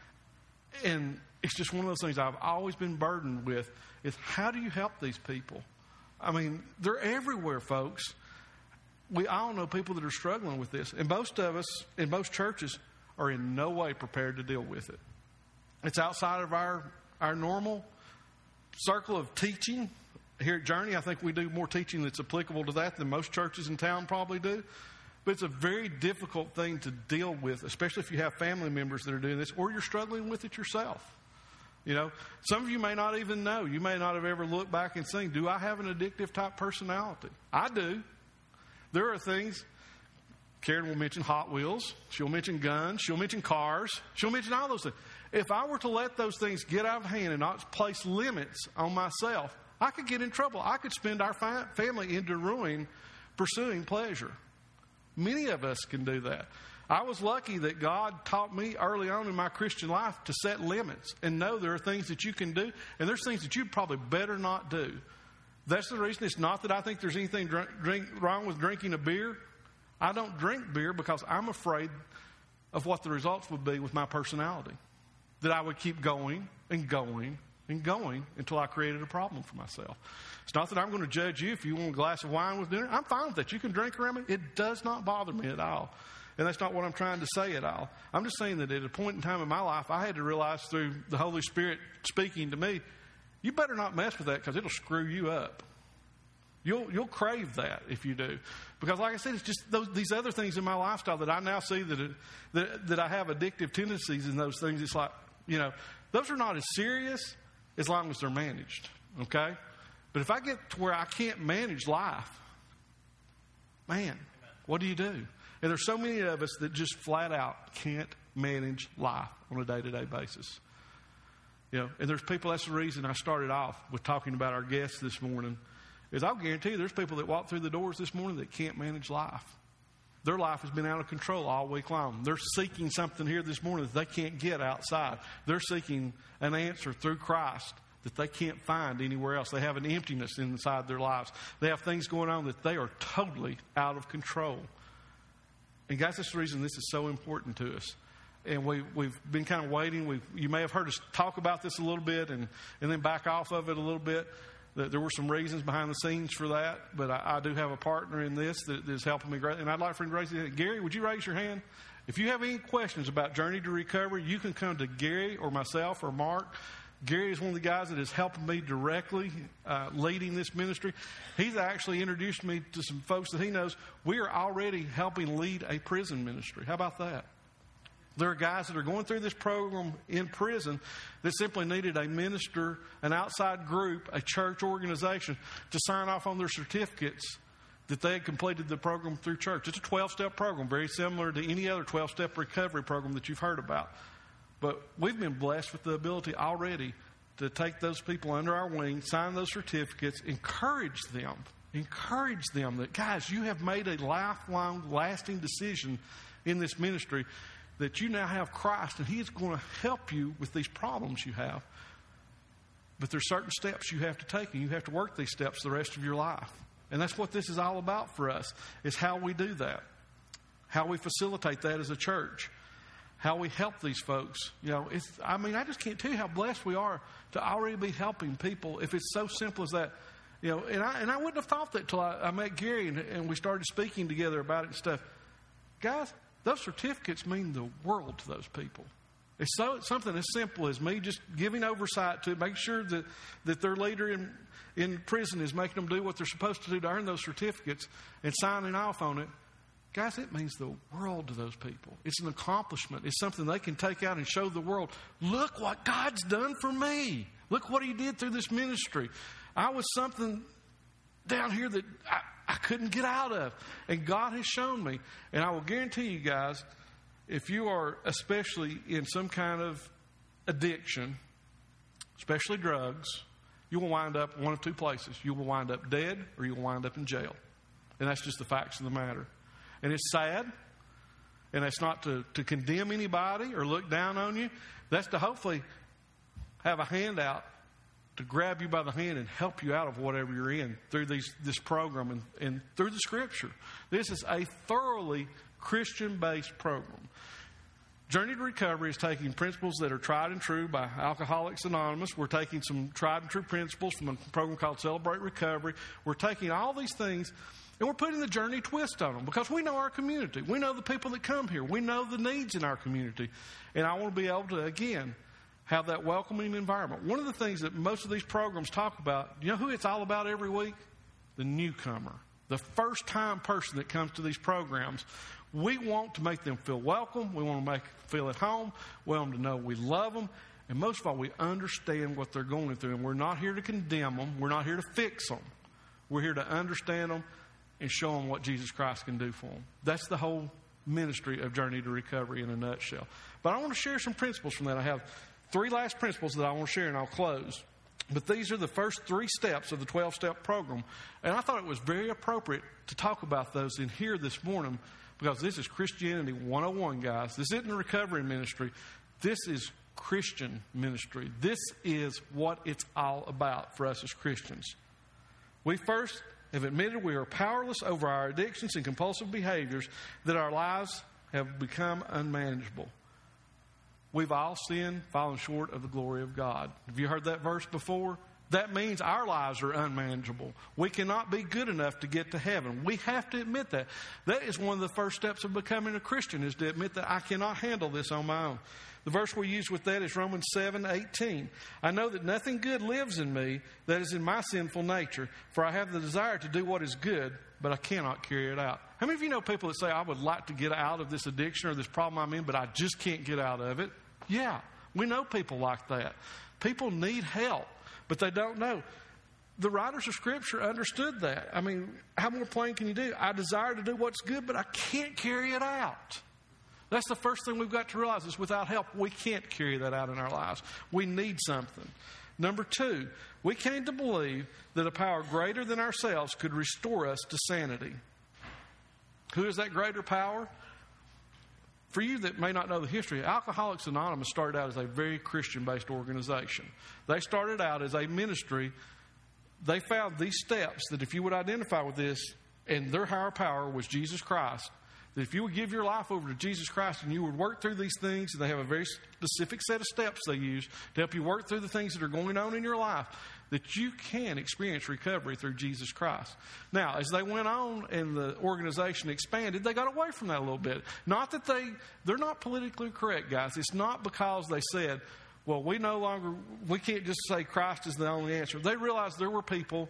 And it's just one of those things I've always been burdened with is how do you help these people? I mean, they're everywhere, folks. We all know people that are struggling with this. And most of us in most churches are in no way prepared to deal with it. It's outside of our, our normal circle of teaching. Here at Journey, I think we do more teaching that's applicable to that than most churches in town probably do. But it's a very difficult thing to deal with, especially if you have family members that are doing this or you're struggling with it yourself. You know, some of you may not even know. You may not have ever looked back and seen, do I have an addictive type personality? I do. There are things, Karen will mention Hot Wheels. She'll mention guns. She'll mention cars. She'll mention all those things. If I were to let those things get out of hand and not place limits on myself, I could get in trouble. I could spend our fi- family into ruin pursuing pleasure. Many of us can do that. I was lucky that God taught me early on in my Christian life to set limits and know there are things that you can do and there's things that you probably better not do. That's the reason. It's not that I think there's anything drink, drink, wrong with drinking a beer. I don't drink beer because I'm afraid of what the results would be with my personality. That I would keep going and going and going until I created a problem for myself. It's not that I'm going to judge you if you want a glass of wine with dinner. I'm fine with that. You can drink around me. It does not bother me at all. And that's not what I'm trying to say at all. I'm just saying that at a point in time in my life, I had to realize through the Holy Spirit speaking to me, you better not mess with that because it'll screw you up. You'll you'll crave that if you do. Because like I said, it's just those, these other things in my lifestyle that I now see that, it, that that I have addictive tendencies in those things. It's like, you know, those are not as serious as long as they're managed, okay? But if I get to where I can't manage life, man, what do you do? And there's so many of us that just flat out can't manage life on a day-to-day basis. You know, and there's people, that's the reason I started off with talking about our guests this morning, is I'll guarantee you there's people that walk through the doors this morning that can't manage life. Their life has been out of control all week long. They're seeking something here this morning that they can't get outside. They're seeking an answer through Christ that they can't find anywhere else. They have an emptiness inside their lives. They have things going on that they are totally out of control. And guys, that's the reason this is so important to us. And we, we've been kind of waiting. We've, you may have heard us talk about this a little bit and, and then back off of it a little bit. There were some reasons behind the scenes for that, but I, I do have a partner in this that, that is helping me greatly. And I'd like for him to raise his hand. Gary, would you raise your hand? If you have any questions about Journey to Recovery, you can come to Gary or myself or Mark. Gary is one of the guys that is helping me directly, uh, leading this ministry. He's actually introduced me to some folks that he knows. We are already helping lead a prison ministry. How about that? There are guys that are going through this program in prison that simply needed a minister, an outside group, a church organization to sign off on their certificates that they had completed the program through church. It's a twelve-step program, very similar to any other twelve-step recovery program that you've heard about. But we've been blessed with the ability already to take those people under our wing, sign those certificates, encourage them, encourage them that, guys, you have made a lifelong, lasting decision in this ministry that you now have Christ, and He's going to help you with these problems you have. But there's certain steps you have to take, and you have to work these steps the rest of your life. And that's what this is all about for us, is how we do that, how we facilitate that as a church, how we help these folks. You know, it's, I mean, I just can't tell you how blessed we are to already be helping people if it's so simple as that. You know, and I, and I wouldn't have thought that till I, I met Gary and, and we started speaking together about it and stuff. Guys, those certificates mean the world to those people. It's so it's something as simple as me just giving oversight to make sure that, that their leader in, in prison is making them do what they're supposed to do to earn those certificates and signing off on it. Guys, it means the world to those people. It's an accomplishment. It's something they can take out and show the world. Look what God's done for me. Look what He did through this ministry. I was something down here that I, I couldn't get out of. And God has shown me. And I will guarantee you guys, if you are especially in some kind of addiction, especially drugs, you will wind up one of two places. You will wind up dead or you will wind up in jail. And that's just the facts of the matter. And it's sad. And that's not to, to condemn anybody or look down on you. That's to hopefully have a handout to grab you by the hand and help you out of whatever you're in through these, this program and, and through the Scripture. This is a thoroughly Christian-based program. Journey to Recovery is taking principles that are tried and true by Alcoholics Anonymous. We're taking some tried and true principles from a program called Celebrate Recovery. We're taking all these things and we're putting the Journey twist on them because we know our community. We know the people that come here. We know the needs in our community. And I want to be able to, again, have that welcoming environment. One of the things that most of these programs talk about, you know who it's all about every week? The newcomer. The first-time person that comes to these programs. We want to make them feel welcome. We want to make them feel at home. We want them to know we love them. And most of all, we understand what they're going through. And we're not here to condemn them. We're not here to fix them. We're here to understand them and show them what Jesus Christ can do for them. That's the whole ministry of Journey to Recovery in a nutshell. But I want to share some principles from that. I have three last principles that I want to share, and I'll close. But these are the first three steps of the twelve-step program. And I thought it was very appropriate to talk about those in here this morning because this is Christianity one oh one, guys. This isn't a recovery ministry. This is Christian ministry. This is what it's all about for us as Christians. We first have admitted we are powerless over our addictions and compulsive behaviors, that our lives have become unmanageable. We've all sinned, fallen short of the glory of God. Have you heard that verse before? That means our lives are unmanageable. We cannot be good enough to get to heaven. We have to admit that. That is one of the first steps of becoming a Christian, is to admit that I cannot handle this on my own. The verse we use with that is Romans seven eighteen. I know that nothing good lives in me that is in my sinful nature, for I have the desire to do what is good, but I cannot carry it out. How many of you know people that say, I would like to get out of this addiction or this problem I'm in, but I just can't get out of it? Yeah, we know people like that. People need help, but they don't know. The writers of Scripture understood that. I mean, how more plain can you do? I desire to do what's good, but I can't carry it out. That's the first thing we've got to realize is without help, we can't carry that out in our lives. We need something. Number two, we came to believe that a power greater than ourselves could restore us to sanity. Who is that greater power? For you that may not know the history, Alcoholics Anonymous started out as a very Christian-based organization. They started out as a ministry. They found these steps that if you would identify with this, and their higher power was Jesus Christ, that if you would give your life over to Jesus Christ and you would work through these things, and they have a very specific set of steps they use to help you work through the things that are going on in your life, that you can experience recovery through Jesus Christ. Now, as they went on and the organization expanded, they got away from that a little bit. Not that they, they're not politically correct, guys. It's not because they said, well, we no longer, we can't just say Christ is the only answer. They realized there were people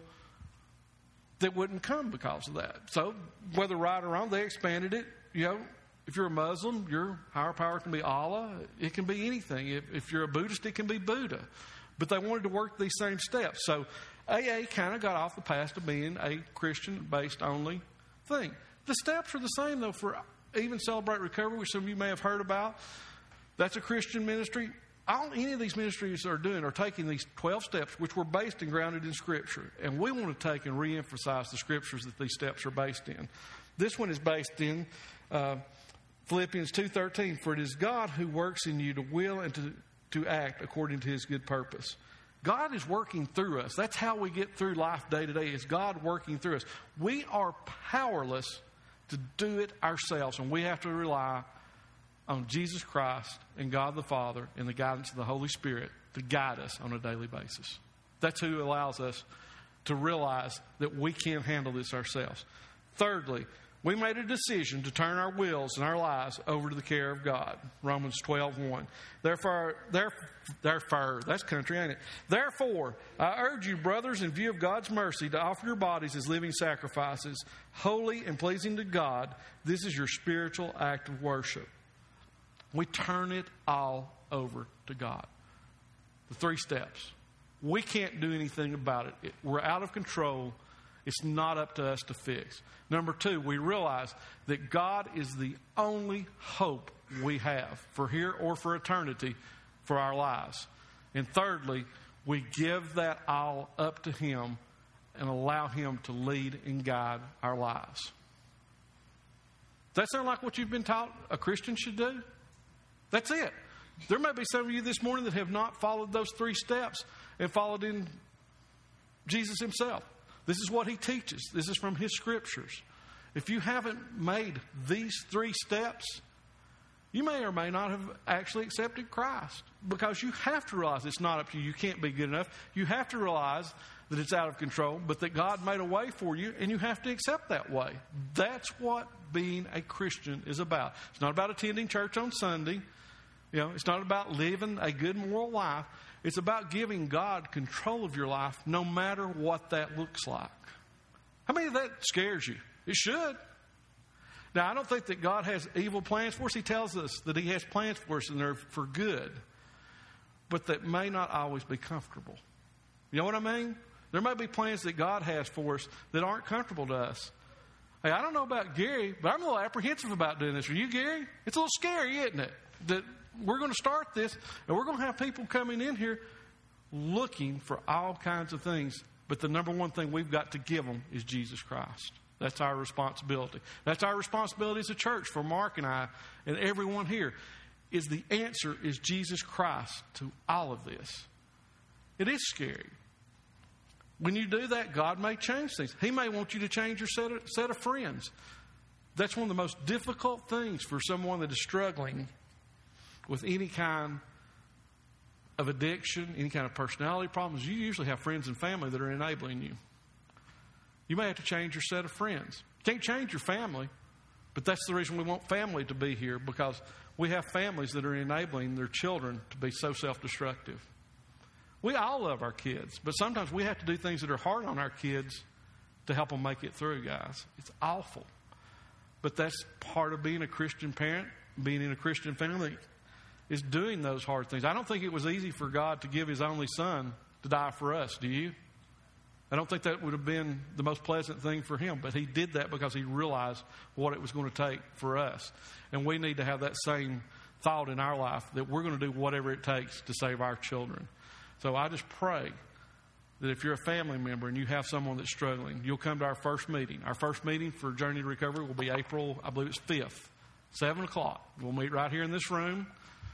that wouldn't come because of that. So, whether right or wrong, they expanded it. You know, if you're a Muslim, your higher power can be Allah. It can be anything. If, if you're a Buddhist, it can be Buddha. But they wanted to work these same steps. So, A A kind of got off the path of being a Christian-based only thing. The steps are the same, though, for even Celebrate Recovery, which some of you may have heard about. That's a Christian ministry. All any of these ministries are doing are taking these twelve steps, which were based and grounded in Scripture. And we want to take and reemphasize the Scriptures that these steps are based in. This one is based in uh, Philippians two thirteen. For it is God who works in you to will and to, to act according to His good purpose. God is working through us. That's how we get through life day to day, is God working through us. We are powerless to do it ourselves, and we have to rely on Jesus Christ and God the Father and the guidance of the Holy Spirit to guide us on a daily basis. That's who allows us to realize that we can't handle this ourselves. Thirdly, we made a decision to turn our wills and our lives over to the care of God. Romans twelve one. Therefore, therefore, therefore, that's country, ain't it? Therefore, I urge you, brothers, in view of God's mercy, to offer your bodies as living sacrifices, holy and pleasing to God. This is your spiritual act of worship. We turn it all over to God. The three steps. We can't do anything about it. it. We're out of control. It's not up to us to fix. Number two, we realize that God is the only hope we have for here or for eternity for our lives. And thirdly, we give that all up to Him and allow Him to lead and guide our lives. Does that sound like what you've been taught a Christian should do? That's it. There may be some of you this morning that have not followed those three steps and followed in Jesus Himself. This is what He teaches. This is from His Scriptures. If you haven't made these three steps, you may or may not have actually accepted Christ, because you have to realize it's not up to you. You can't be good enough. You have to realize that it's out of control, but that God made a way for you, and you have to accept that way. That's what being a Christian is about. It's not about attending church on Sunday. You know, it's not about living a good moral life. It's about giving God control of your life, no matter what that looks like. How many of that scares you? It should. Now, I don't think that God has evil plans for us. He tells us that He has plans for us, and they're for good, but that may not always be comfortable. You know what I mean? There may be plans that God has for us that aren't comfortable to us. Hey, I don't know about Gary, but I'm a little apprehensive about doing this. Are you, Gary? It's a little scary, isn't it? That we're going to start this, and we're going to have people coming in here looking for all kinds of things. But the number one thing we've got to give them is Jesus Christ. That's our responsibility. That's our responsibility as a church, for Mark and I and everyone here, is the answer is Jesus Christ to all of this. It is scary. When you do that, God may change things. He may want you to change your set of, set of friends. That's one of the most difficult things for someone that is struggling with any kind of addiction, any kind of personality problems. You usually have friends and family that are enabling you. You may have to change your set of friends. You can't change your family, but that's the reason we want family to be here, because we have families that are enabling their children to be so self-destructive. We all love our kids, but sometimes we have to do things that are hard on our kids to help them make it through, guys. It's awful. But that's part of being a Christian parent, being in a Christian family, is doing those hard things. I don't think it was easy for God to give His only Son to die for us. Do you? I don't think that would have been the most pleasant thing for Him, but He did that because He realized what it was going to take for us. And we need to have that same thought in our life, that we're going to do whatever it takes to save our children. So I just pray that if you're a family member and you have someone that's struggling, you'll come to our first meeting. Our first meeting for Journey to Recovery will be April, I believe it's fifth, seven o'clock. We'll meet right here in this room.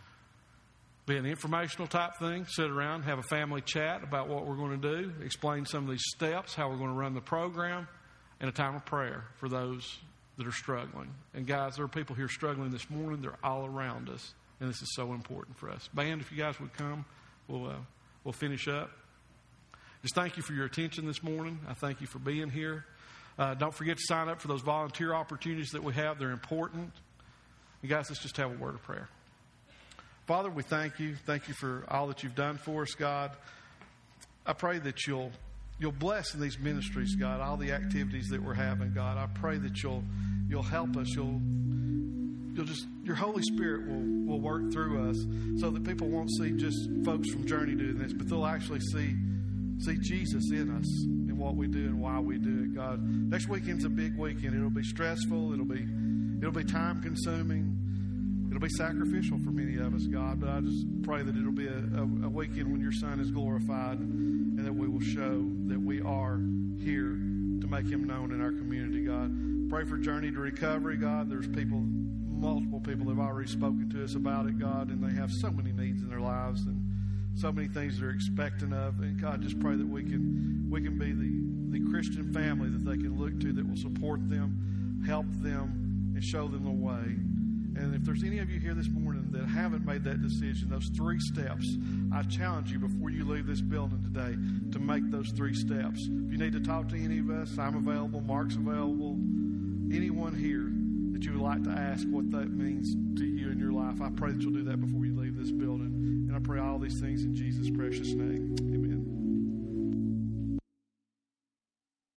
Be an informational type thing, sit around, have a family chat about what we're going to do, explain some of these steps, how we're going to run the program, and a time of prayer for those that are struggling. And guys, there are people here struggling this morning. They're all around us. And this is so important for us. Band, if you guys would come, we'll, uh, we'll finish up. Just thank you for your attention this morning. I thank you for being here. Uh, don't forget to sign up for those volunteer opportunities that we have. They're important. And guys, let's just have a word of prayer. Father, we thank you. Thank you for all that you've done for us, God. I pray that you'll you'll bless in these ministries, God, all the activities that we're having, God. I pray that you'll you'll help us. You'll you'll just your Holy Spirit will will work through us so that people won't see just folks from Journey doing this, but they'll actually see see Jesus in us and what we do and why we do it, God. Next weekend's a big weekend. It'll be stressful. It'll be it'll be time consuming. It'll be sacrificial for many of us, God, but I just pray that it'll be a, a, a weekend when your Son is glorified and that we will show that we are here to make him known in our community, God. Pray for Journey to Recovery, God. There's people, multiple people have already spoken to us about it, God, and they have so many needs in their lives and so many things they're expecting of. And God, just pray that we can we can be the, the Christian family that they can look to that will support them, help them, and show them the way. And if there's any of you here this morning that haven't made that decision, those three steps, I challenge you before you leave this building today to make those three steps. If you need to talk to any of us, I'm available, Mark's available, anyone here that you would like to ask what that means to you in your life, I pray that you'll do that before you leave this building. And I pray all these things in Jesus' precious name. Amen.